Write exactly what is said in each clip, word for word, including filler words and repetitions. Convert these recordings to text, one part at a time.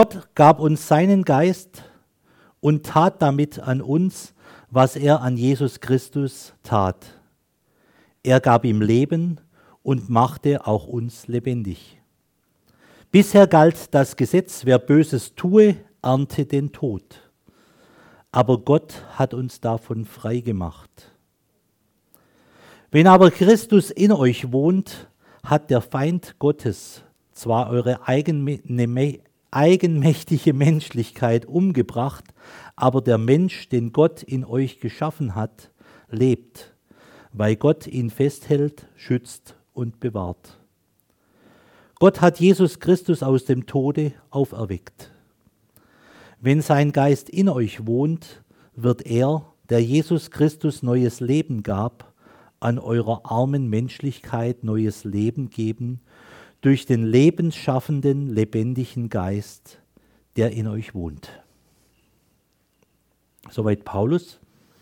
Gott gab uns seinen Geist und tat damit an uns, was er an Jesus Christus tat. Er gab ihm Leben und machte auch uns lebendig. Bisher galt das Gesetz, wer Böses tue, ernte den Tod. Aber Gott hat uns davon frei gemacht. Wenn aber Christus in euch wohnt, hat der Feind Gottes zwar eure eigenmächtige Menschlichkeit umgebracht, aber der Mensch, den Gott in euch geschaffen hat, lebt, weil Gott ihn festhält, schützt und bewahrt. Gott hat Jesus Christus aus dem Tode auferweckt. Wenn sein Geist in euch wohnt, wird er, der Jesus Christus neues Leben gab, an eurer armen Menschlichkeit neues Leben geben, durch den lebensschaffenden, lebendigen Geist, der in euch wohnt. Soweit Paulus.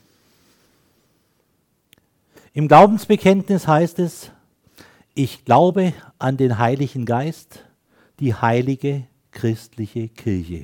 Im Glaubensbekenntnis heißt es, ich glaube an den Heiligen Geist, die heilige christliche Kirche.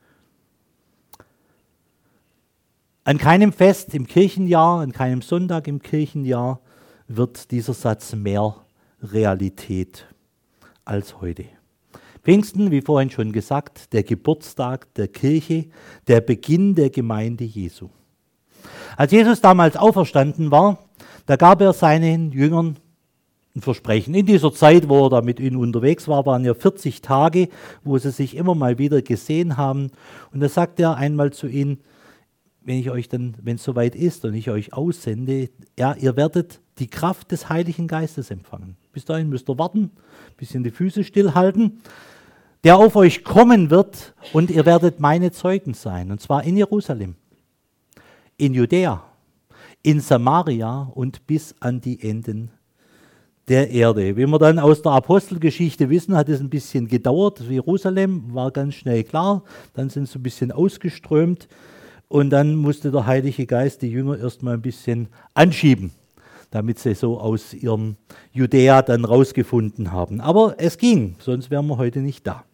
An keinem Fest im Kirchenjahr, an keinem Sonntag im Kirchenjahr wird dieser Satz mehr Realität als heute. Pfingsten, wie vorhin schon gesagt, der Geburtstag der Kirche, der Beginn der Gemeinde Jesu. Als Jesus damals auferstanden war, da gab er seinen Jüngern ein Versprechen. In dieser Zeit, wo er da mit ihnen unterwegs war, waren ja vierzig Tage, wo sie sich immer mal wieder gesehen haben. Und da sagt er einmal zu ihnen, wenn ich euch dann, wenn es soweit ist und ich euch aussende, ja, ihr werdet die Kraft des Heiligen Geistes empfangen. Bis dahin müsst ihr warten, ein bisschen die Füße stillhalten, der auf euch kommen wird und ihr werdet meine Zeugen sein. Und zwar in Jerusalem, in Judäa, in Samaria und bis an die Enden der Erde. Wie wir dann aus der Apostelgeschichte wissen, hat es ein bisschen gedauert. Jerusalem war ganz schnell klar, dann sind sie ein bisschen ausgeströmt und dann musste der Heilige Geist die Jünger erstmal ein bisschen anschieben, damit sie so aus ihrem Judäa dann rausgefunden haben. Aber es ging, sonst wären wir heute nicht da.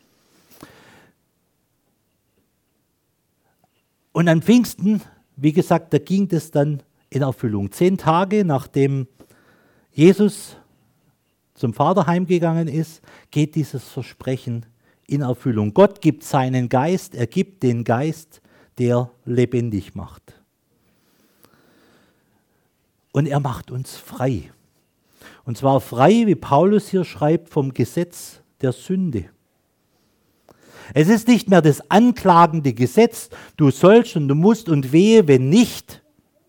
Und an Pfingsten, wie gesagt, da ging das dann in Erfüllung. Zehn Tage nachdem Jesus zum Vater heimgegangen ist, geht dieses Versprechen in Erfüllung. Gott gibt seinen Geist, er gibt den Geist, der lebendig macht. Und er macht uns frei. Und zwar frei, wie Paulus hier schreibt, vom Gesetz der Sünde. Es ist nicht mehr das anklagende Gesetz, du sollst und du musst und wehe, wenn nicht,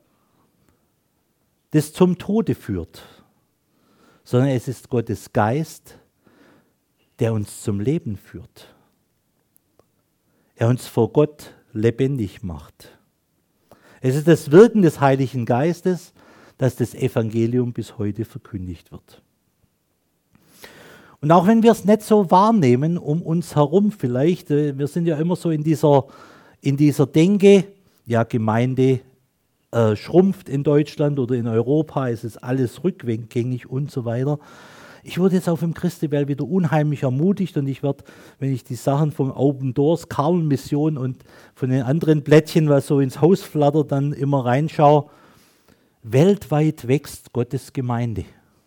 das zum Tode führt, sondern es ist Gottes Geist, der uns zum Leben führt. Er uns vor Gott lebendig macht. Es ist das Wirken des Heiligen Geistes, dass das Evangelium bis heute verkündigt wird. Und auch wenn wir es nicht so wahrnehmen um uns herum vielleicht, wir sind ja immer so in dieser, in dieser Denke, ja, Gemeinde äh, schrumpft in Deutschland oder in Europa, es ist alles rückgängig und so weiter. Ich wurde jetzt auf dem Christabel wieder unheimlich ermutigt und ich werde, wenn ich die Sachen von Open Doors, Karl-Mission und von den anderen Blättchen, was so ins Haus flattert, dann immer reinschaue, weltweit wächst Gottes Gemeinde.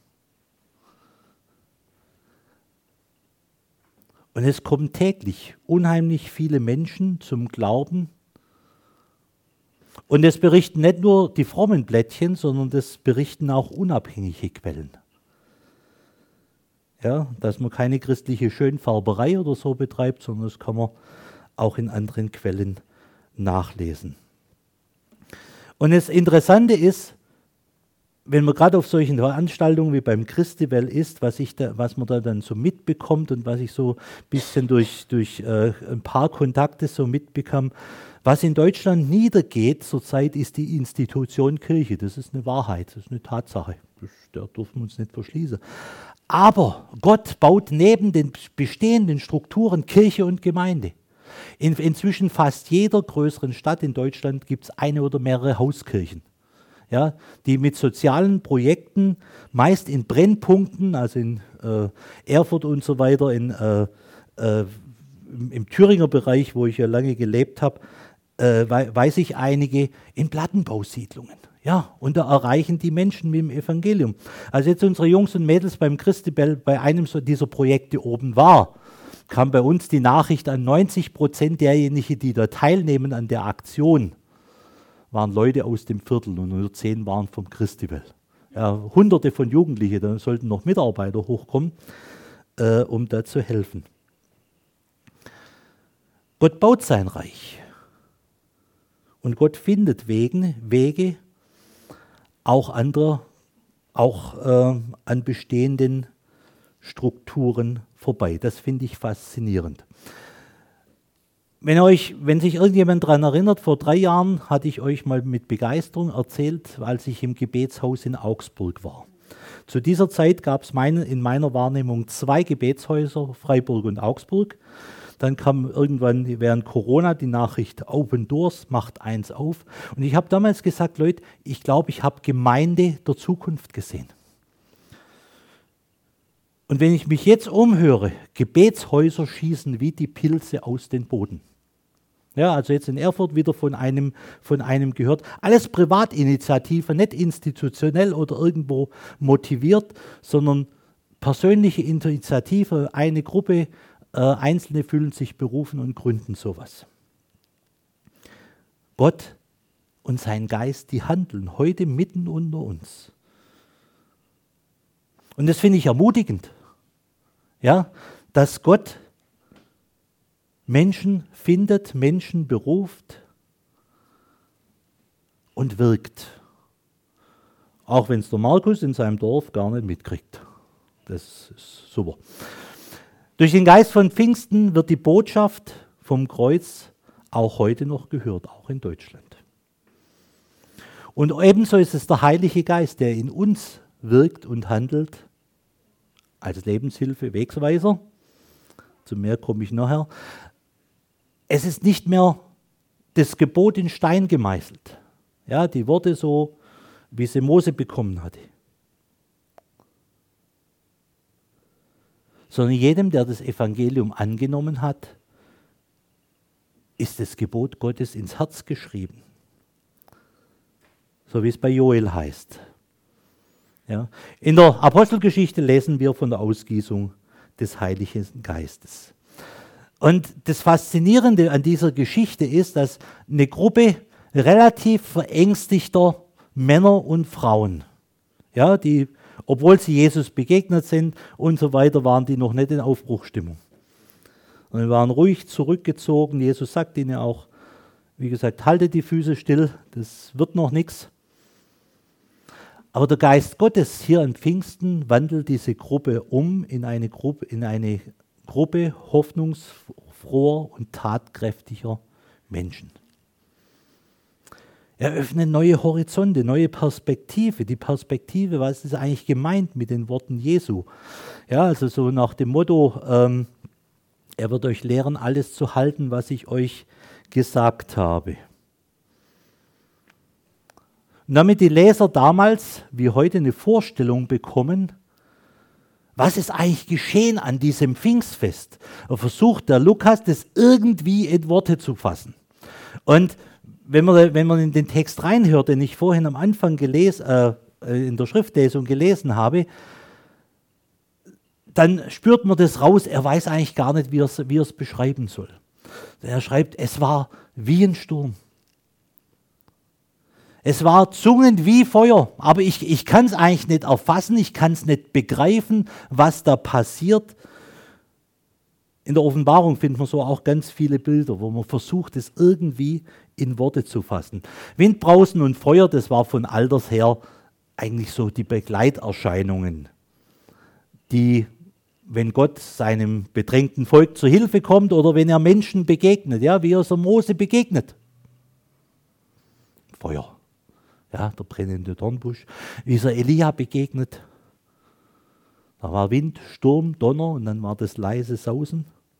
Und es kommen täglich unheimlich viele Menschen zum Glauben. Und es berichten nicht nur die frommen Blättchen, sondern das berichten auch unabhängige Quellen. Ja, dass man keine christliche Schönfärberei oder so betreibt, sondern das kann man auch in anderen Quellen nachlesen. Und das Interessante ist, wenn man gerade auf solchen Veranstaltungen wie beim Christabel ist, was, ich da, was man da dann so mitbekommt und was ich so ein bisschen durch, durch äh, ein paar Kontakte so mitbekam, was in Deutschland niedergeht zurzeit, ist die Institution Kirche. Das ist eine Wahrheit, das ist eine Tatsache. Das, da dürfen wir uns nicht verschließen. Aber Gott baut neben den bestehenden Strukturen Kirche und Gemeinde. In, inzwischen fast jeder größeren Stadt in Deutschland gibt es eine oder mehrere Hauskirchen. Ja, die mit sozialen Projekten, meist in Brennpunkten, also in äh, Erfurt und so weiter, in äh, äh, im, im Thüringer Bereich, wo ich ja lange gelebt habe, äh, weiß ich einige in Plattenbausiedlungen. Ja, und da erreichen die Menschen mit dem Evangelium. Als jetzt unsere Jungs und Mädels beim Christabel bei einem dieser Projekte oben war, kam bei uns die Nachricht an, neunzig Prozent derjenigen, die da teilnehmen an der Aktion, waren Leute aus dem Viertel und nur zehn waren vom Christabel. Ja, Hunderte von Jugendlichen, da sollten noch Mitarbeiter hochkommen, äh, um da zu helfen. Gott baut sein Reich. Und Gott findet Wegen, Wege, auch andere, auch äh, an bestehenden Strukturen vorbei. Das finde ich faszinierend. Wenn, euch, wenn sich irgendjemand daran erinnert, vor drei Jahren hatte ich euch mal mit Begeisterung erzählt, als ich im Gebetshaus in Augsburg war. Zu dieser Zeit gab es meine, in meiner Wahrnehmung zwei Gebetshäuser, Freiburg und Augsburg. Dann kam irgendwann während Corona die Nachricht, Open Doors macht eins auf. Und ich habe damals gesagt, Leute, ich glaube, ich habe Gemeinde der Zukunft gesehen. Und wenn ich mich jetzt umhöre, Gebetshäuser schießen wie die Pilze aus den Boden. Ja, also jetzt in Erfurt wieder von einem, von einem gehört. Alles Privatinitiative, nicht institutionell oder irgendwo motiviert, sondern persönliche Initiative, eine Gruppe, äh, Einzelne fühlen sich berufen und gründen sowas. Gott und sein Geist, die handeln heute mitten unter uns. Und das finde ich ermutigend, ja, dass Gott Menschen findet, Menschen beruft und wirkt. Auch wenn es der Markus in seinem Dorf gar nicht mitkriegt. Das ist super. Durch den Geist von Pfingsten wird die Botschaft vom Kreuz auch heute noch gehört, auch in Deutschland. Und ebenso ist es der Heilige Geist, der in uns wirkt und handelt, als Lebenshilfe, Wegsweiser. Zu mehr komme ich nachher. Es ist nicht mehr das Gebot in Stein gemeißelt. Ja, die Worte so, wie sie Mose bekommen hatte. Sondern jedem, der das Evangelium angenommen hat, ist das Gebot Gottes ins Herz geschrieben. So wie es bei Joel heißt. Ja. In der Apostelgeschichte lesen wir von der Ausgießung des Heiligen Geistes. Und das Faszinierende an dieser Geschichte ist, dass eine Gruppe relativ verängstigter Männer und Frauen, ja, die, obwohl sie Jesus begegnet sind und so weiter, waren die noch nicht in Aufbruchsstimmung. Und sie waren ruhig zurückgezogen. Jesus sagt ihnen auch, wie gesagt, haltet die Füße still, das wird noch nichts. Aber der Geist Gottes hier an Pfingsten wandelt diese Gruppe um in eine Gruppe, in eine Gruppe hoffnungsfroher und tatkräftiger Menschen. Er öffnet neue Horizonte, neue Perspektive. Die Perspektive, was ist eigentlich gemeint mit den Worten Jesu? Ja, also so nach dem Motto, ähm, er wird euch lehren, alles zu halten, was ich euch gesagt habe. Und damit die Leser damals wie heute eine Vorstellung bekommen, was ist eigentlich geschehen an diesem Pfingstfest? Er versucht der Lukas, das irgendwie in Worte zu fassen. Und wenn man, wenn man in den Text reinhört, den ich vorhin am Anfang gelesen, äh, in der Schriftlesung gelesen habe, dann spürt man das raus, er weiß eigentlich gar nicht, wie er es, wie er es beschreiben soll. Er schreibt, es war wie ein Sturm. Es war Zungen wie Feuer, aber ich, ich kann es eigentlich nicht erfassen, ich kann es nicht begreifen, was da passiert. In der Offenbarung findet man so auch ganz viele Bilder, wo man versucht, es irgendwie in Worte zu fassen. Windbrausen und Feuer, das war von alters her eigentlich so die Begleiterscheinungen, die, wenn Gott seinem bedrängten Volk zur Hilfe kommt oder wenn er Menschen begegnet, ja, wie er so Mose begegnet. Feuer. Ja, der brennende Dornbusch, wie es Elia begegnet. Da war Wind, Sturm, Donner und dann war das leise Sausen.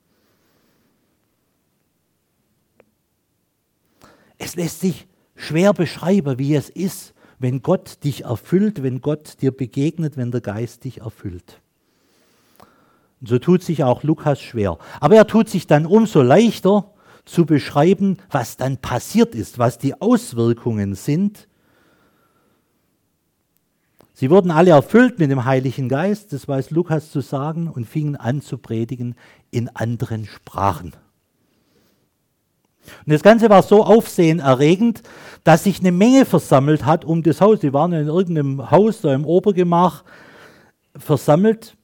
Es lässt sich schwer beschreiben, wie es ist, wenn Gott dich erfüllt, wenn Gott dir begegnet, wenn der Geist dich erfüllt. Und so tut sich auch Lukas schwer. Aber er tut sich dann umso leichter zu beschreiben, was dann passiert ist, was die Auswirkungen sind. Sie wurden alle erfüllt mit dem Heiligen Geist, das weiß Lukas zu sagen, und fingen an zu predigen in anderen Sprachen. Und das Ganze war so aufsehenerregend, dass sich eine Menge versammelt hat um das Haus. Sie waren in irgendeinem Haus, da im Obergemach, versammelt.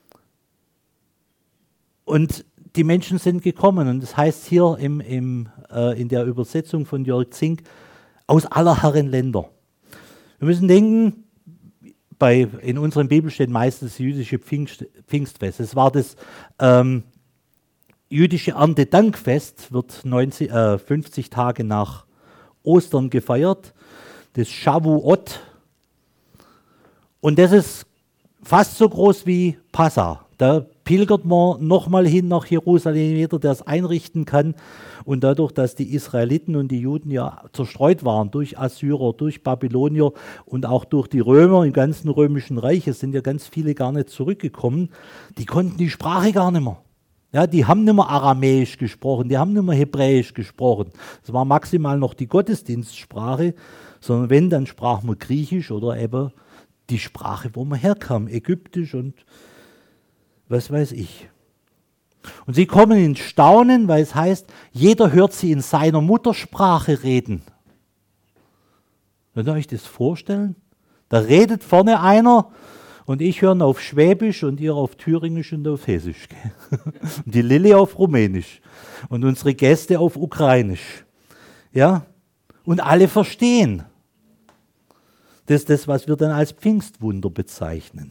Und die Menschen sind gekommen. Und das heißt hier im, im, äh, in der Übersetzung von Jörg Zink, aus aller Herren Länder. Wir müssen denken, bei, in unserem Bibel steht meistens das jüdische Pfingst, Pfingstfest. Es war das ähm, jüdische Erntedankfest, wird neunzig, äh, fünfzig Tage nach Ostern gefeiert, das Shavuot. Und das ist fast so groß wie Passa. Da pilgert man nochmal hin nach Jerusalem, jeder, der es einrichten kann. Und dadurch, dass die Israeliten und die Juden ja zerstreut waren durch Assyrer, durch Babylonier und auch durch die Römer im ganzen römischen Reich, es sind ja ganz viele gar nicht zurückgekommen, die konnten die Sprache gar nicht mehr. Ja, die haben nicht mehr Aramäisch gesprochen, die haben nicht mehr Hebräisch gesprochen. Das war maximal noch die Gottesdienstsprache, sondern wenn, dann sprach man Griechisch oder eben die Sprache, wo man herkam, Ägyptisch und was weiß ich. Und sie kommen ins Staunen, weil es heißt, jeder hört sie in seiner Muttersprache reden. Könnt ihr euch das vorstellen? Da redet vorne einer und ich höre auf Schwäbisch und ihr auf Thüringisch und auf Hessisch. Und die Lilly auf Rumänisch und unsere Gäste auf Ukrainisch. Ja? Und alle verstehen. Das ist das, was wir dann als Pfingstwunder bezeichnen.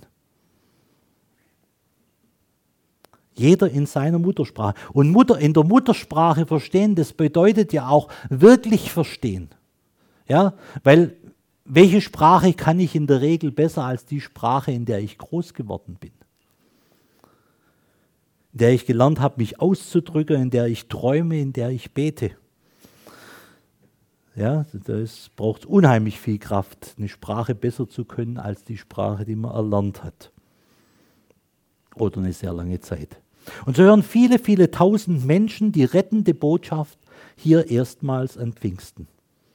Jeder in seiner Muttersprache. Und Mutter, in der Muttersprache verstehen, das bedeutet ja auch wirklich verstehen. Ja, weil welche Sprache kann ich in der Regel besser als die Sprache, in der ich groß geworden bin? In der ich gelernt habe, mich auszudrücken, in der ich träume, in der ich bete. Ja, das braucht unheimlich viel Kraft, eine Sprache besser zu können als die Sprache, die man erlernt hat. Oder eine sehr lange Zeit. Und so hören viele, viele tausend Menschen die rettende Botschaft hier erstmals an Pfingsten.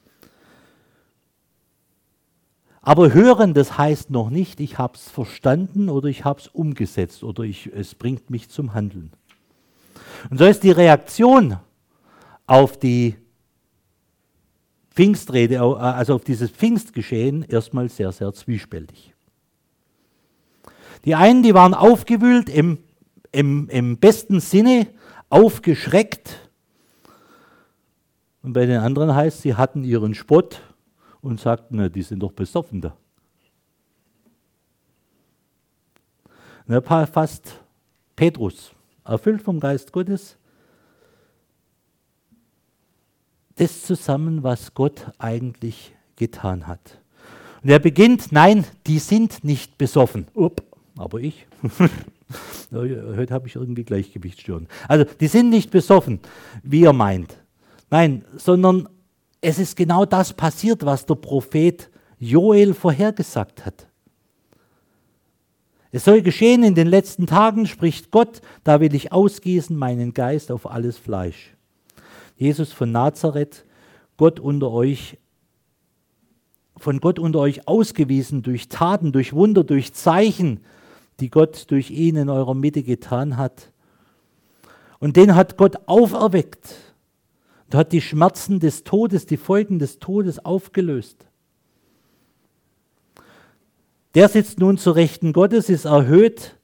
Aber hören, das heißt noch nicht, ich habe es verstanden oder ich habe es umgesetzt oder ich, es bringt mich zum Handeln. Und so ist die Reaktion auf die Pfingstrede, also auf dieses Pfingstgeschehen, erstmal sehr, sehr zwiespältig. Die einen, die waren aufgewühlt, im, im, im besten Sinne aufgeschreckt. Und bei den anderen heißt, sie hatten ihren Spott und sagten, na, die sind doch besoffen da. Und da fasst Petrus, erfüllt vom Geist Gottes, das zusammen, was Gott eigentlich getan hat. Und er beginnt, nein, die sind nicht besoffen. Upp, aber ich. Heute habe ich irgendwie Gleichgewichtsstörungen. Also, die sind nicht besoffen, wie ihr meint. Nein, sondern es ist genau das passiert, was der Prophet Joel vorhergesagt hat. Es soll geschehen in den letzten Tagen, spricht Gott, da will ich ausgießen meinen Geist auf alles Fleisch. Jesus von Nazareth, Gott unter euch, von Gott unter euch ausgewiesen durch Taten, durch Wunder, durch Zeichen, die Gott durch ihn in eurer Mitte getan hat. Und den hat Gott auferweckt und hat die Schmerzen des Todes, die Folgen des Todes aufgelöst. Der sitzt nun zur Rechten Gottes, ist erhöht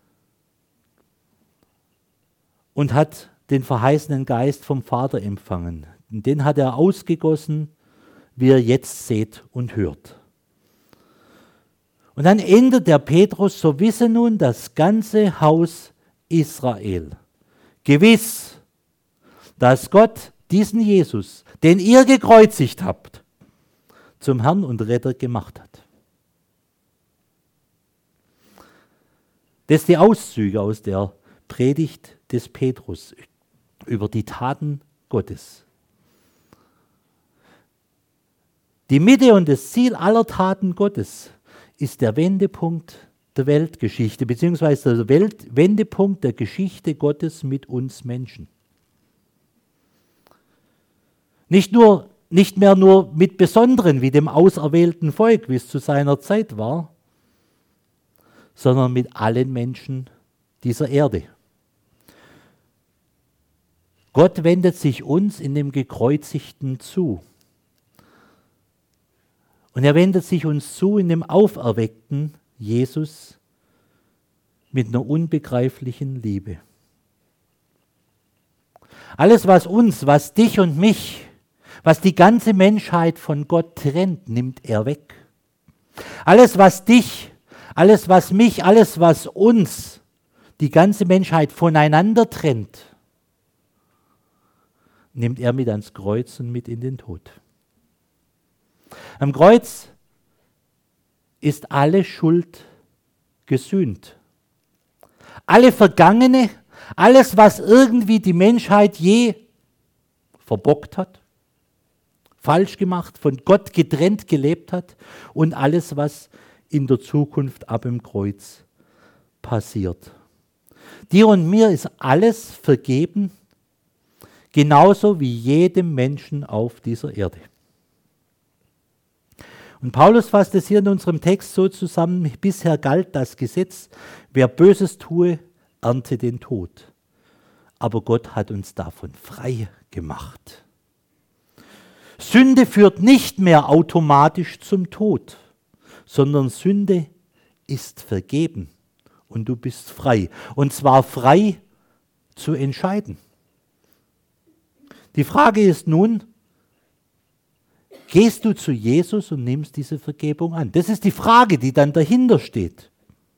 und hat den verheißenen Geist vom Vater empfangen. Und den hat er ausgegossen, wie ihr jetzt seht und hört. Und dann endet der Petrus, so wisse nun das ganze Haus Israel gewiss, dass Gott diesen Jesus, den ihr gekreuzigt habt, zum Herrn und Retter gemacht hat. Das sind die Auszüge aus der Predigt des Petrus über die Taten Gottes. Die Mitte und das Ziel aller Taten Gottes ist der Wendepunkt der Weltgeschichte, beziehungsweise der Welt- Wendepunkt der Geschichte Gottes mit uns Menschen. Nicht nur, nicht mehr nur mit Besonderen wie dem auserwählten Volk, wie es zu seiner Zeit war, sondern mit allen Menschen dieser Erde. Gott wendet sich uns in dem Gekreuzigten zu. Und er wendet sich uns zu in dem auferweckten Jesus mit einer unbegreiflichen Liebe. Alles, was uns, was dich und mich, was die ganze Menschheit von Gott trennt, nimmt er weg. Alles, was dich, alles, was mich, alles, was uns, die ganze Menschheit voneinander trennt, nimmt er mit ans Kreuz und mit in den Tod. Am Kreuz ist alle Schuld gesühnt. Alle Vergangene, alles, was irgendwie die Menschheit je verbockt hat, falsch gemacht, von Gott getrennt gelebt hat und alles, was in der Zukunft ab dem Kreuz passiert. Dir und mir ist alles vergeben, genauso wie jedem Menschen auf dieser Erde. Und Paulus fasst es hier in unserem Text so zusammen: Bisher galt das Gesetz, wer Böses tue, ernte den Tod. Aber Gott hat uns davon frei gemacht. Sünde führt nicht mehr automatisch zum Tod, sondern Sünde ist vergeben und du bist frei. Und zwar frei zu entscheiden. Die Frage ist nun, gehst du zu Jesus und nimmst diese Vergebung an? Das ist die Frage, die dann dahinter steht.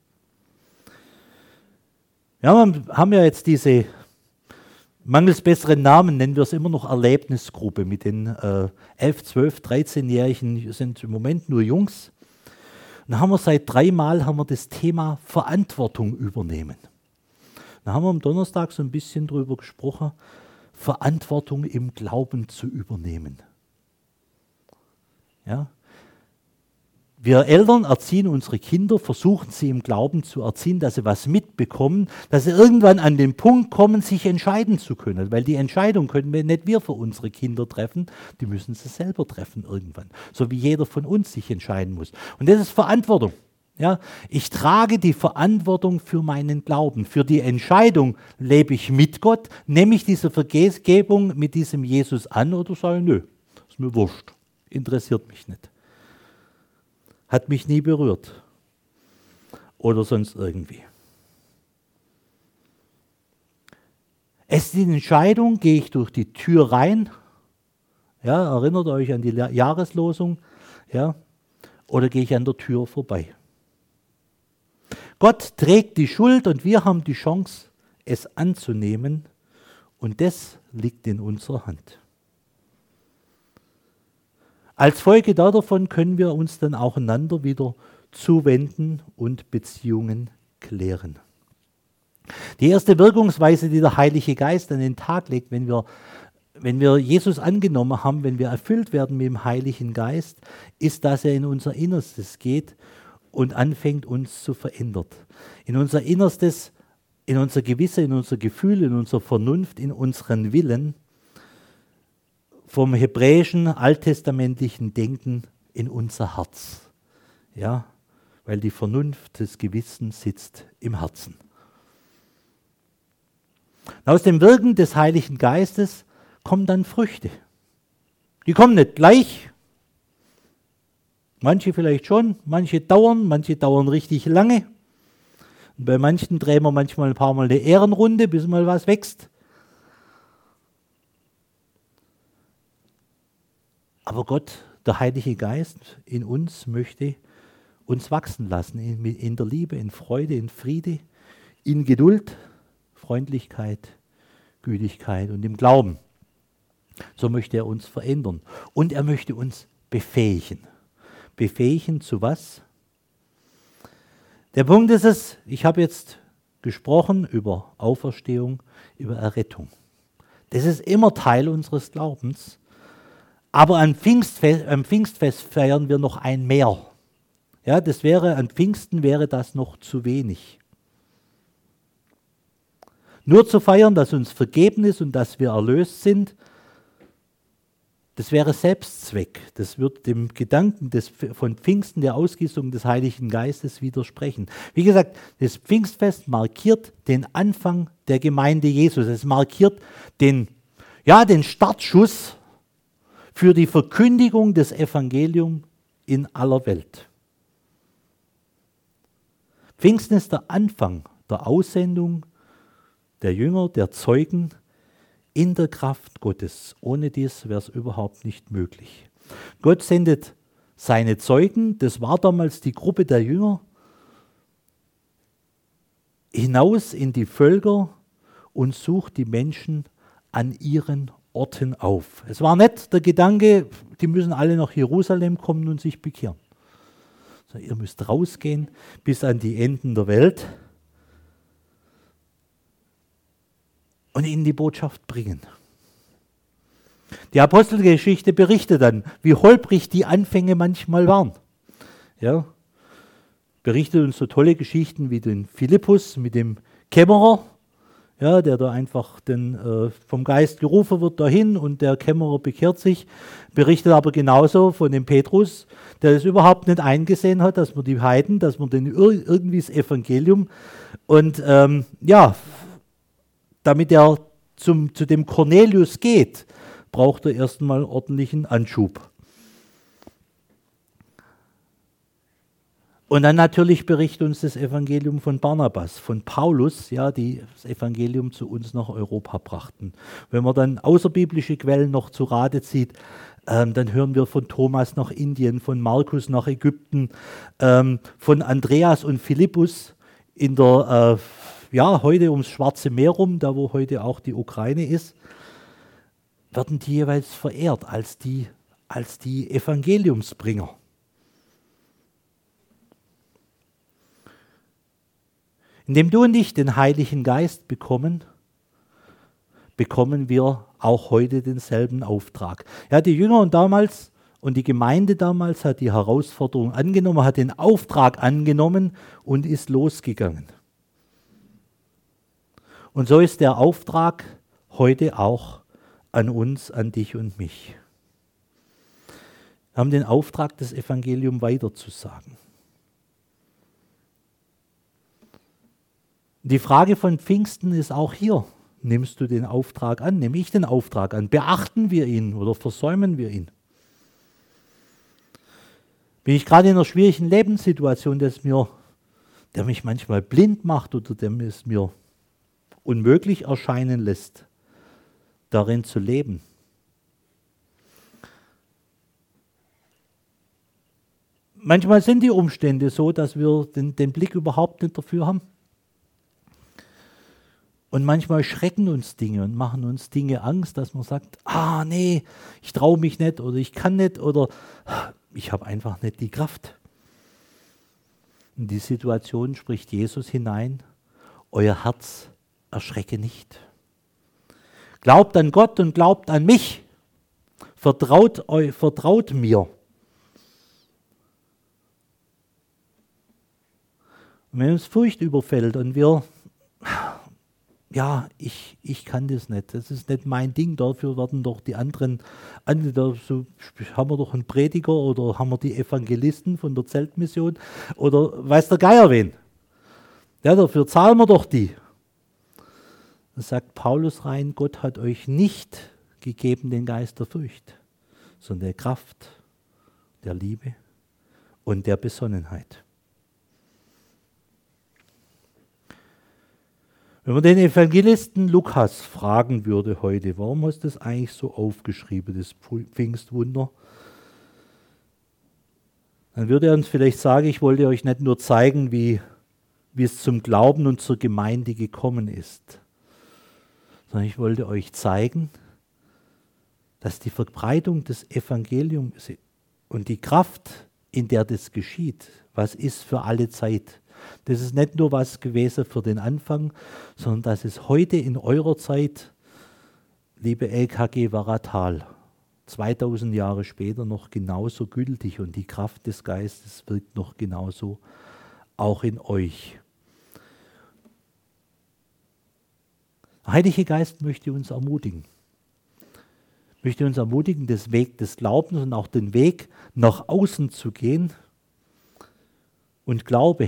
Ja, wir haben ja jetzt diese, mangels besseren Namen, nennen wir es immer noch Erlebnisgruppe mit den äh, elf, zwölf, dreizehnjährigen, sind im Moment nur Jungs. Und da haben wir seit dreimal haben wir das Thema Verantwortung übernehmen. Da haben wir am Donnerstag so ein bisschen drüber gesprochen, Verantwortung im Glauben zu übernehmen. Ja? Wir Eltern erziehen unsere Kinder, versuchen sie im Glauben zu erziehen, dass sie was mitbekommen, dass sie irgendwann an den Punkt kommen, sich entscheiden zu können. Weil die Entscheidung können wir nicht wir für unsere Kinder treffen, die müssen sie selber treffen irgendwann. So wie jeder von uns sich entscheiden muss. Und das ist Verantwortung. Ja? Ich trage die Verantwortung für meinen Glauben. Für die Entscheidung, lebe ich mit Gott, nehme ich diese Vergebung mit diesem Jesus an oder sage ich, nö, ist mir wurscht, interessiert mich nicht. Hat mich nie berührt. Oder sonst irgendwie. Es ist die Entscheidung, gehe ich durch die Tür rein, ja, erinnert euch an die Jahreslosung, ja, oder gehe ich an der Tür vorbei. Gott trägt die Schuld und wir haben die Chance, es anzunehmen, und das liegt in unserer Hand. Als Folge davon können wir uns dann auch einander wieder zuwenden und Beziehungen klären. Die erste Wirkungsweise, die der Heilige Geist an den Tag legt, wenn wir, wenn wir Jesus angenommen haben, wenn wir erfüllt werden mit dem Heiligen Geist, ist, dass er in unser Innerstes geht und anfängt, uns zu verändern. In unser Innerstes, in unser Gewissen, in unser Gefühl, in unsere Vernunft, in unseren Willen, vom hebräischen, alttestamentlichen Denken in unser Herz. Ja, weil die Vernunft des Gewissens sitzt im Herzen. Aus dem Wirken des Heiligen Geistes kommen dann Früchte. Die kommen nicht gleich. Manche vielleicht schon, manche dauern, manche dauern richtig lange. Und bei manchen drehen wir manchmal ein paar Mal eine Ehrenrunde, bis mal was wächst. Aber Gott, der Heilige Geist in uns, möchte uns wachsen lassen in, in der Liebe, in Freude, in Friede, in Geduld, Freundlichkeit, Gütigkeit und im Glauben. So möchte er uns verändern. Und er möchte uns befähigen. Befähigen zu was? Der Punkt ist es, ich habe jetzt gesprochen über Auferstehung, über Errettung. Das ist immer Teil unseres Glaubens. Aber am Pfingstfest, am Pfingstfest feiern wir noch ein mehr. Ja, das wäre, an Pfingsten wäre das noch zu wenig. Nur zu feiern, dass uns vergeben ist und dass wir erlöst sind, das wäre Selbstzweck. Das wird dem Gedanken des, von Pfingsten, der Ausgießung des Heiligen Geistes widersprechen. Wie gesagt, das Pfingstfest markiert den Anfang der Gemeinde Jesus. Es markiert den, ja, den Startschuss für die Verkündigung des Evangeliums in aller Welt. Pfingsten ist der Anfang der Aussendung der Jünger, der Zeugen in der Kraft Gottes. Ohne dies wäre es überhaupt nicht möglich. Gott sendet seine Zeugen, das war damals die Gruppe der Jünger, hinaus in die Völker und sucht die Menschen an ihren Orten auf. Es war nicht der Gedanke, die müssen alle nach Jerusalem kommen und sich bekehren. Also ihr müsst rausgehen bis an die Enden der Welt und ihnen die Botschaft bringen. Die Apostelgeschichte berichtet dann, wie holprig die Anfänge manchmal waren. Ja, berichtet uns so tolle Geschichten wie den Philippus mit dem Kämmerer, ja, der da einfach den, äh, vom Geist gerufen wird dahin und der Kämmerer bekehrt sich. Berichtet aber genauso von dem Petrus, der es überhaupt nicht eingesehen hat, dass man die Heiden, dass man den irgendwie das Evangelium und ähm, ja, damit er zum, zu dem Cornelius geht, braucht er erstmal ordentlichen Anschub. Und dann natürlich berichtet uns das Evangelium von Barnabas, von Paulus, ja, die das Evangelium zu uns nach Europa brachten. Wenn man dann außerbiblische Quellen noch zu Rate zieht, ähm, dann hören wir von Thomas nach Indien, von Markus nach Ägypten, ähm, von Andreas und Philippus in der, äh, ja, heute ums Schwarze Meer rum, da wo heute auch die Ukraine ist, werden die jeweils verehrt als die, als die Evangeliumsbringer. Indem du und ich den Heiligen Geist bekommen, bekommen wir auch heute denselben Auftrag. Ja, die Jünger und damals und die Gemeinde damals hat die Herausforderung angenommen, hat den Auftrag angenommen und ist losgegangen. Und so ist der Auftrag heute auch an uns, an dich und mich. Wir haben den Auftrag, das Evangelium weiterzusagen. Die Frage von Pfingsten ist auch hier, nimmst du den Auftrag an, nehme ich den Auftrag an, beachten wir ihn oder versäumen wir ihn? Bin ich gerade in einer schwierigen Lebenssituation, das mir, der mich manchmal blind macht oder der es mir unmöglich erscheinen lässt, darin zu leben? Manchmal sind die Umstände so, dass wir den, den Blick überhaupt nicht dafür haben. Und manchmal schrecken uns Dinge und machen uns Dinge Angst, dass man sagt, ah nee, ich traue mich nicht oder ich kann nicht oder ich habe einfach nicht die Kraft. In die Situation spricht Jesus hinein, euer Herz erschrecke nicht. Glaubt an Gott und glaubt an mich. Vertraut, eu, vertraut mir. Und wenn uns Furcht überfällt und wir ja, ich, ich kann das nicht, das ist nicht mein Ding, dafür werden doch die anderen, da so, haben wir doch einen Prediger oder haben wir die Evangelisten von der Zeltmission oder weiß der Geier wen. Ja, dafür zahlen wir doch die. Da sagt Paulus rein, Gott hat euch nicht gegeben den Geist der Furcht, sondern der Kraft, der Liebe und der Besonnenheit. Wenn man den Evangelisten Lukas fragen würde heute, warum hast du das eigentlich so aufgeschrieben, das Pfingstwunder? Dann würde er uns vielleicht sagen, ich wollte euch nicht nur zeigen, wie, wie es zum Glauben und zur Gemeinde gekommen ist, sondern ich wollte euch zeigen, dass die Verbreitung des Evangeliums und die Kraft, in der das geschieht, was ist für alle Zeit. Das ist nicht nur was gewesen für den Anfang, sondern das ist heute in eurer Zeit, liebe L K G Waratal, zweitausend Jahre später noch genauso gültig und die Kraft des Geistes wirkt noch genauso auch in euch. Der Heilige Geist möchte uns ermutigen. Möchte uns ermutigen, den Weg des Glaubens und auch den Weg nach außen zu gehen. Und Glaube,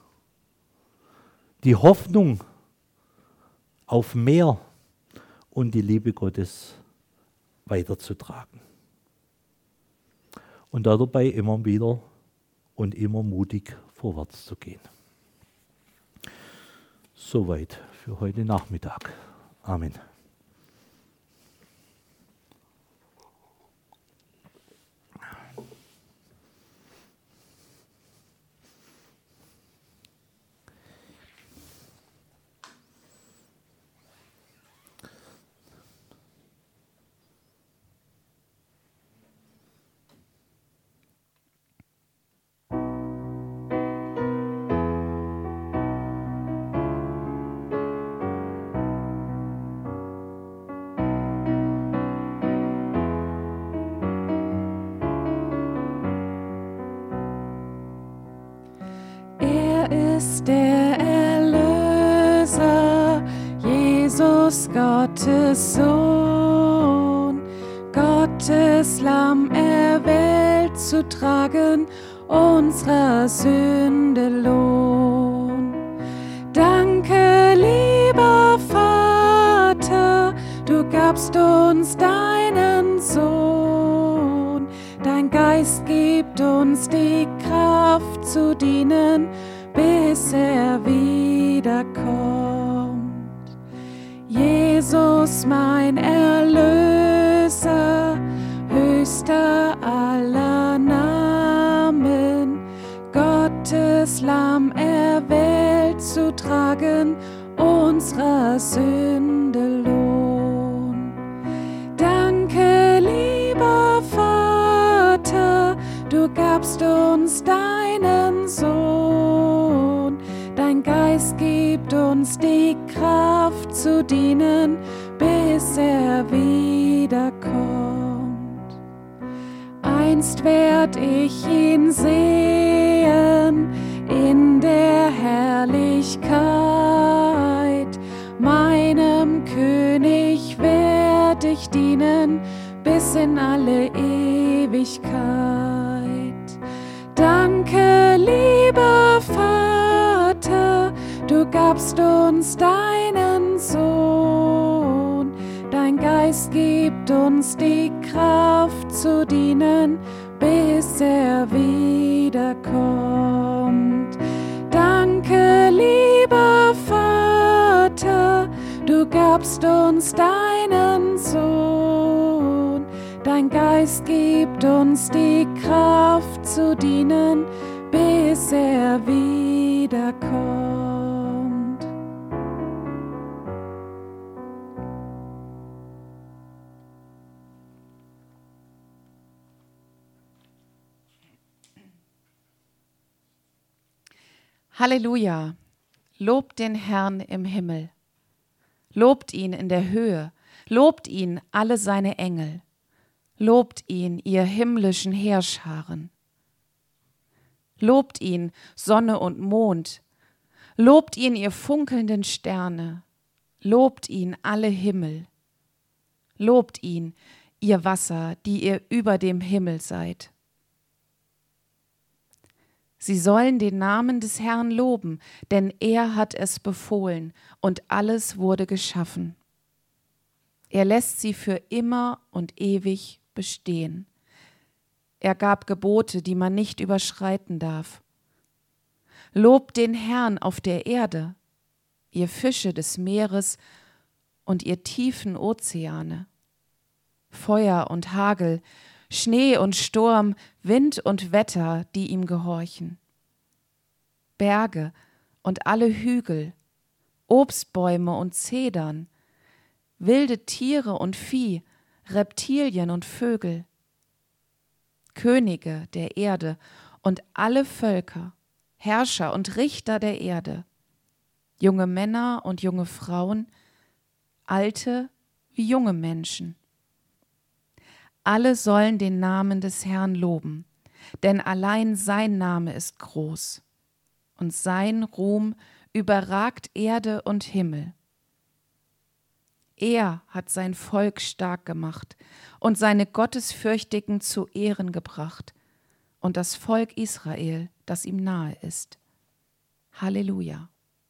die Hoffnung auf mehr und die Liebe Gottes weiterzutragen. Und dabei immer wieder und immer mutig vorwärts zu gehen. Soweit für heute Nachmittag. Amen. Der Erlöser, Jesus, Gottes Sohn, Gottes Lamm erwählt zu tragen, unserer Sünde Lohn. Danke, lieber Vater, du gabst uns deinen Sohn. Dein Geist gibt uns die Kraft zu dienen, bis er wiederkommt. Jesus, mein Erlöser, höchster aller Namen, Gottes Lamm erwählt zu tragen, unserer Sünde Lohn. Danke, lieber Vater, du gabst uns deinen Sohn. Dein Geist gibt uns die Kraft zu dienen, bis er wiederkommt. Einst werd ich ihn sehen in der Herrlichkeit. Meinem König werd ich dienen bis in alle Ewigkeit. Danke, lieber Vater, du gabst uns deinen Sohn. Dein Geist gibt uns die Kraft zu dienen, bis er wiederkommt. Danke, lieber Vater, du gabst uns deinen Sohn. Dein Geist gibt uns die Kraft zu dienen, bis er wiederkommt. Halleluja! Lobt den Herrn im Himmel. Lobt ihn in der Höhe. Lobt ihn, alle seine Engel. Lobt ihn, ihr himmlischen Heerscharen. Lobt ihn, Sonne und Mond. Lobt ihn, ihr funkelnden Sterne. Lobt ihn, alle Himmel. Lobt ihn, ihr Wasser, die ihr über dem Himmel seid. Sie sollen den Namen des Herrn loben, denn er hat es befohlen und alles wurde geschaffen. Er lässt sie für immer und ewig bestehen. Er gab Gebote, die man nicht überschreiten darf. Lobt den Herrn auf der Erde, ihr Fische des Meeres und ihr tiefen Ozeane. Feuer und Hagel, Schnee und Sturm, Wind und Wetter, die ihm gehorchen. Berge und alle Hügel, Obstbäume und Zedern, wilde Tiere und Vieh, Reptilien und Vögel, Könige der Erde und alle Völker, Herrscher und Richter der Erde, junge Männer und junge Frauen, alte wie junge Menschen. Alle sollen den Namen des Herrn loben, denn allein sein Name ist groß und sein Ruhm überragt Erde und Himmel. Er hat sein Volk stark gemacht und seine Gottesfürchtigen zu Ehren gebracht und das Volk Israel, das ihm nahe ist. Halleluja.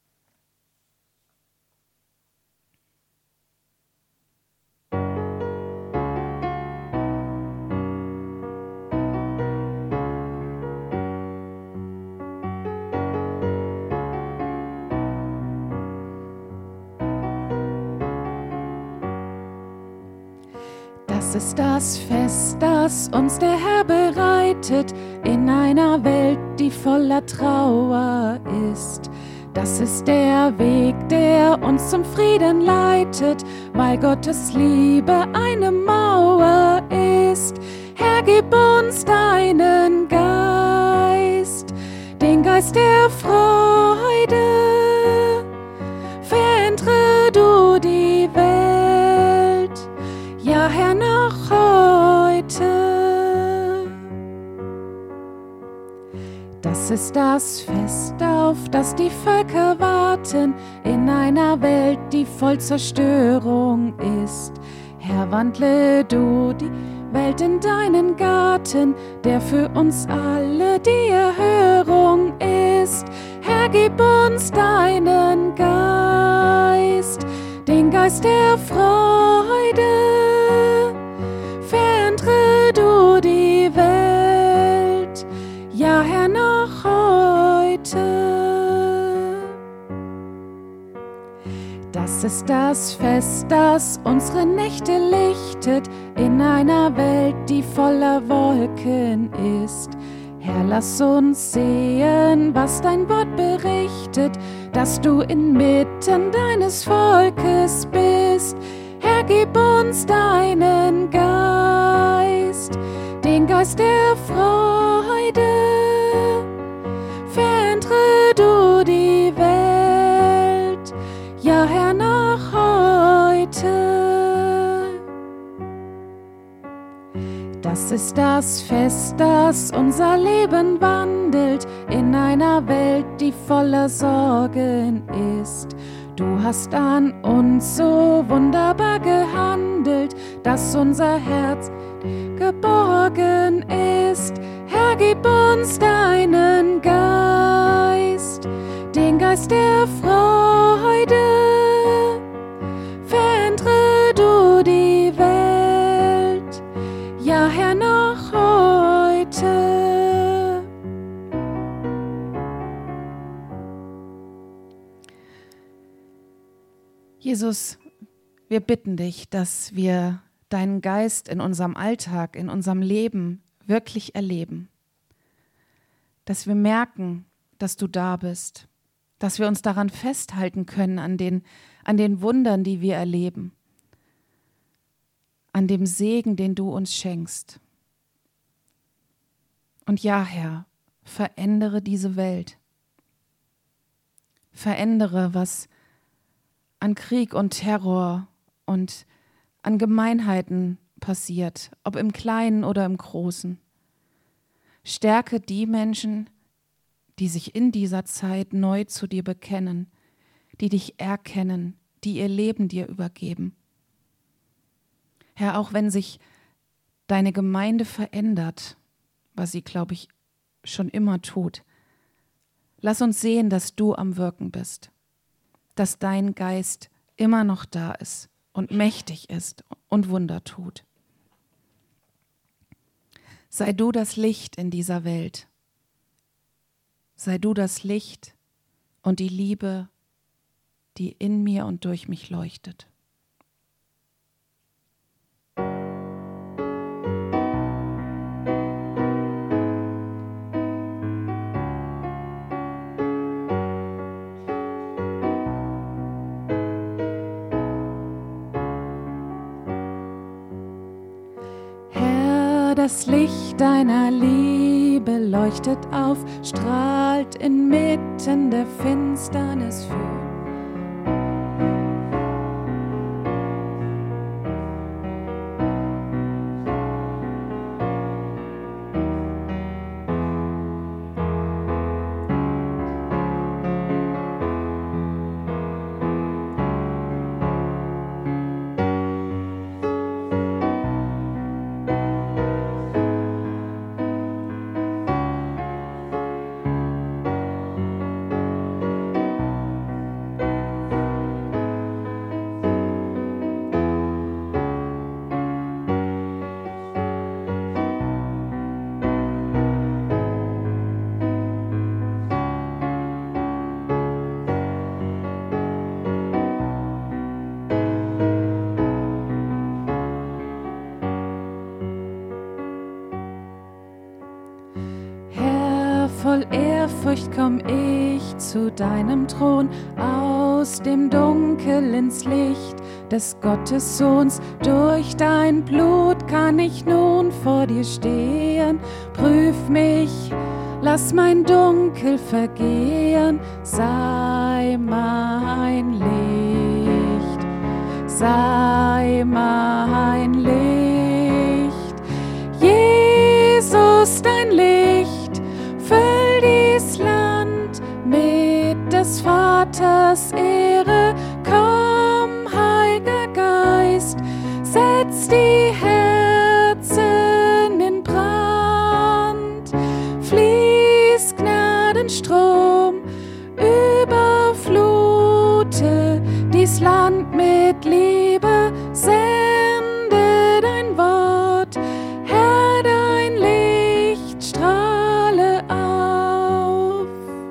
Das ist das Fest, das uns der Herr bereitet, in einer Welt, die voller Trauer ist. Das ist der Weg, der uns zum Frieden leitet, weil Gottes Liebe eine Mauer ist. Herr, gib uns deinen Geist, den Geist der Freude. Verändere du die Welt, ja Herr, noch heute. Das ist das Fest, auf das die Völker warten, in einer Welt, die voll Zerstörung ist. Herr, wandle du die Welt in deinen Garten, der für uns alle die Erhörung ist. Herr, gib uns deinen Geist, den Geist der Freude. Verändere du die Welt, ja Herr, noch heute. Das ist das Fest, das unsere Nächte lichtet, in einer Welt, die voller Wolken ist. Herr, lass uns sehen, was dein Wort berichtet, dass du inmitten deines Volkes bist. Herr, gib uns deinen Geist, den Geist der Freude. Verändere du die Welt, ja Herr, noch heute. Das ist das Fest, das unser Leben wandelt, in einer Welt, die voller Sorgen ist. Du hast an uns so wunderbar gehandelt, dass unser Herz geborgen ist. Herr, gib uns deinen Geist, den Geist der Freude. Verändere du die Welt, ja Herr, noch heute. Jesus, wir bitten dich, dass wir deinen Geist in unserem Alltag, in unserem Leben wirklich erleben. Dass wir merken, dass du da bist. Dass wir uns daran festhalten können, an den, an den Wundern, die wir erleben. An dem Segen, den du uns schenkst. Und ja, Herr, verändere diese Welt. Verändere, was an Krieg und Terror und an Gemeinheiten passiert, ob im Kleinen oder im Großen. Stärke die Menschen, die sich in dieser Zeit neu zu dir bekennen, die dich erkennen, die ihr Leben dir übergeben. Herr, auch wenn sich deine Gemeinde verändert, was sie, glaube ich, schon immer tut, lass uns sehen, dass du am Wirken bist, dass dein Geist immer noch da ist und mächtig ist und Wunder tut. Sei du das Licht in dieser Welt. Sei du das Licht und die Liebe, die in mir und durch mich leuchtet. Das Licht deiner Liebe leuchtet auf, strahlt inmitten der Finsternis für. Voll Ehrfurcht komm ich zu deinem Thron, aus dem Dunkel ins Licht des Gottessohns. Durch dein Blut kann ich nun vor dir stehen. Prüf mich, lass mein Dunkel vergehen. Sei mein Licht, sei mein Licht. Jesus, dein Licht, füll dies Land mit des Vaters Ehre. Komm, Heiliger Geist, setz die Herzen in Brand. Fließ Gnadenstrom, überflute dies Land mit Liebe. Sende dein Wort, Herr, dein Licht strahle auf.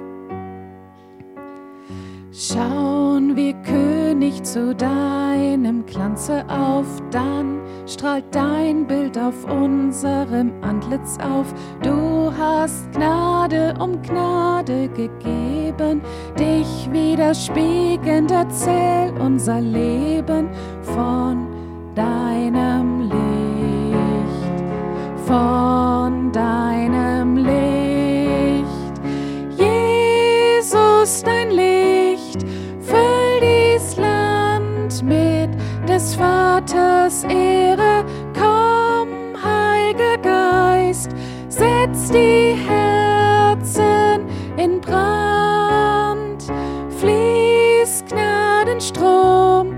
Schauen wir, König, zu deinem Glanze auf, dann strahlt dein Bild auf unserem Antlitz auf. Du hast Gnade um Gnade gegeben, dich widerspiegelnd erzähl unser Leben von deinem Licht, von deinem Licht. Jesus, dein Licht, füll dies Land mit des Vaters Ehre. Komm, Heiliger Geist, setz die Herzen in Brand. Fließ Gnadenstrom,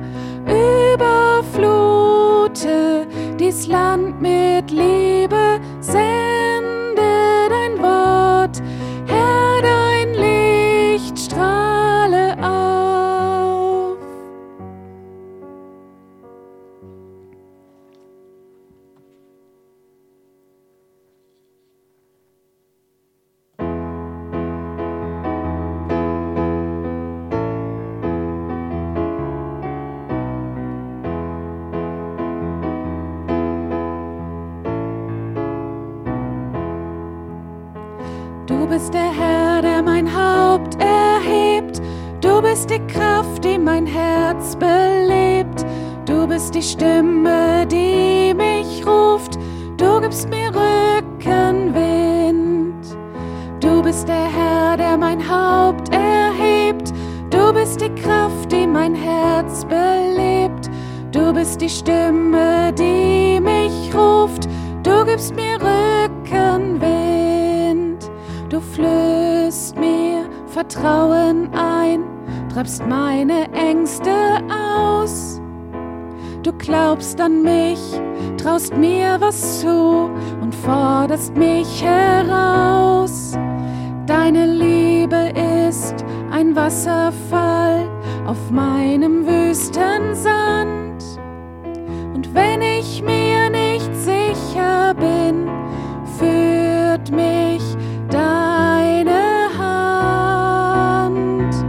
überflute dies Land mit Liebe. Sende dein Wort, Herr, dein Licht strahle auf. Du bist der Herr, der mein Haupt erhebt. Du bist die Kraft, die mein Herz belebt. Du bist die Stimme, die mich ruft. Du gibst mir Rückenwind. Du bist der Herr, der mein Haupt erhebt. Du bist die Kraft, die mein Herz belebt. Du bist die Stimme, die mich ruft. Du gibst mir Rückenwind. Du flößt mir Vertrauen ein, treibst meine Ängste aus. Du glaubst an mich, traust mir was zu und forderst mich heraus. Deine Liebe ist ein Wasserfall auf meinem Wüstensand. Und wenn ich mir nicht sicher bin, führt mich deine Hand.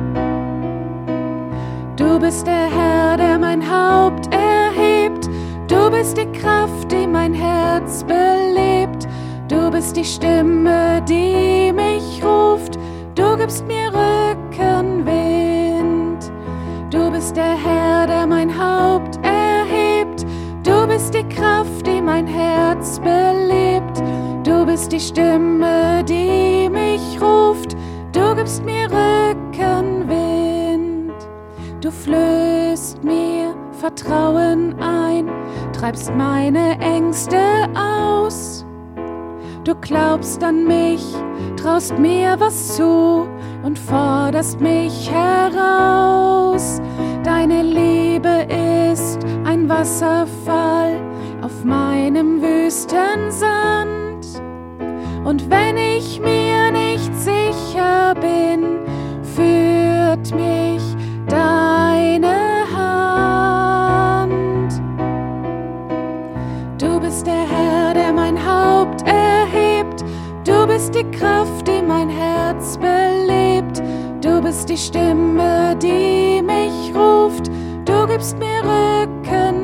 Du bist der Herr, der mein Haupt erhebt. Du bist die Kraft, die mein Herz belebt. Du bist die Stimme, die mich ruft. Du gibst mir Rückenwind. Du bist der Herr, der mein Haupt erhebt. Du bist die Kraft, die mein Herz belebt. Du bist die Stimme, die mich ruft. Du gibst mir Rückenwind. Du flößt mir Vertrauen ein, treibst meine Ängste aus. Du glaubst an mich, traust mir was zu und forderst mich heraus. Deine Liebe ist ein Wasserfall auf meinem Wüstensand. Und wenn ich mir nicht sicher bin, führt mich deine Hand. Du bist der Herr, der mein Haupt erhebt. Du bist die Kraft, die mein Herz belebt. Du bist die Stimme, die mich ruft. Du gibst mir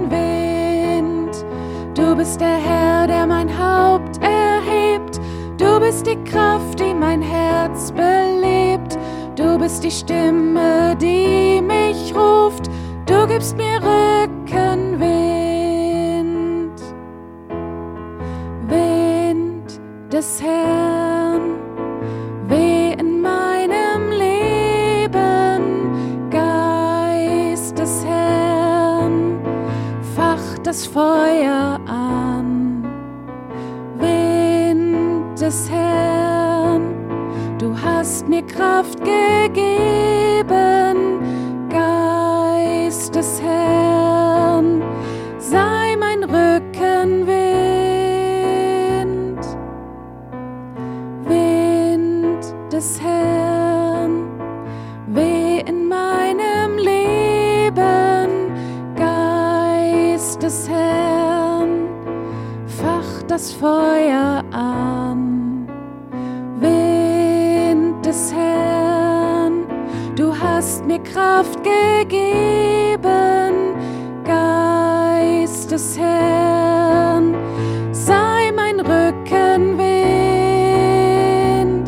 Rückenwind. Du bist der Herr, der mein Haupt erhebt. Du Du bist die Kraft, die mein Herz belebt. Du bist die Stimme, die mich ruft. Du gibst mir Rückenwind. Wind des Herrn, weh in meinem Leben. Geist des Herrn, facht das Feuer an. Wind des Herrn, du hast mir Kraft gegeben. Geist des Herrn, sei mein Rückenwind. Wind des Herrn, weh in meinem Leben. Geist des Herrn, facht das Feuer an. Wind des Herrn, du hast mir Kraft gegeben. Geist des Herrn, sei mein Rückenwind.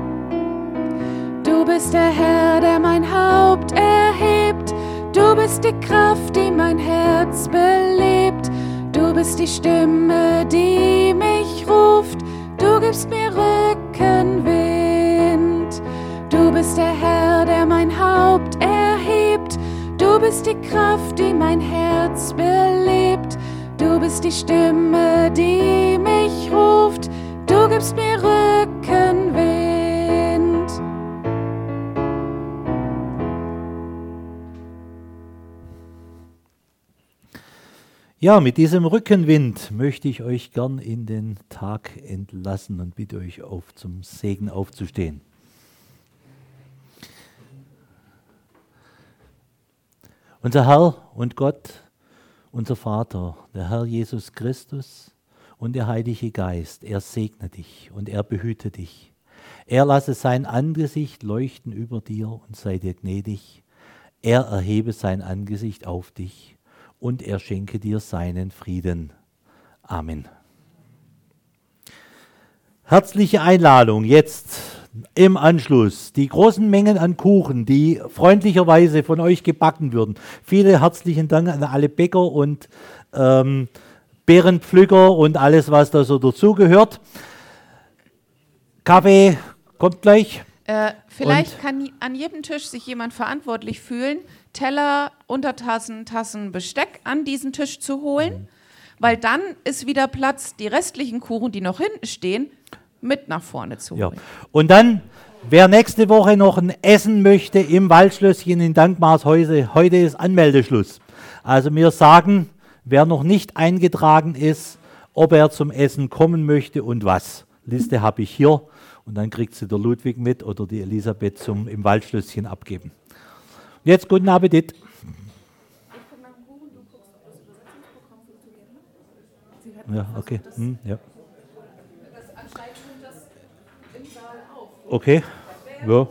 Du bist der Herr, der mein Haupt erhebt. Du bist die Kraft, die mein Herz belebt. Du bist die Stimme, die mich ruft. Du gibst mir Rückenwind. Du bist der Herr, der mein Haupt erhebt. Du bist die Kraft, die mein Herz belebt. Du bist die Stimme, die mich ruft. Du gibst mir Rückenwind. Ja, mit diesem Rückenwind möchte ich euch gern in den Tag entlassen und bitte euch auf, zum Segen aufzustehen. Unser Herr und Gott, unser Vater, der Herr Jesus Christus und der Heilige Geist, er segne dich und er behüte dich. Er lasse sein Angesicht leuchten über dir und sei dir gnädig. Er erhebe sein Angesicht auf dich und er schenke dir seinen Frieden. Amen. Herzliche Einladung jetzt im Anschluss. Die großen Mengen an Kuchen, die freundlicherweise von euch gebacken würden. Vielen herzlichen Dank an alle Bäcker und ähm, Beerenpflücker und alles, was da so dazugehört. Kaffee kommt gleich. Äh, vielleicht kann an jedem Tisch sich jemand verantwortlich fühlen, Teller, Untertassen, Tassen, Besteck an diesen Tisch zu holen, mhm. weil dann ist wieder Platz, die restlichen Kuchen, die noch hinten stehen, mit nach vorne zu holen. Ja. Und dann, wer nächste Woche noch ein Essen möchte im Waldschlösschen in Dankmars, heute, heute ist Anmeldeschluss. Also wir sagen, wer noch nicht eingetragen ist, ob er zum Essen kommen möchte und was. Liste habe ich hier und dann kriegt sie der Ludwig mit oder die Elisabeth zum im Waldschlösschen abgeben. Und jetzt guten Appetit. Ja, okay. Hm, ja. Okay, ja.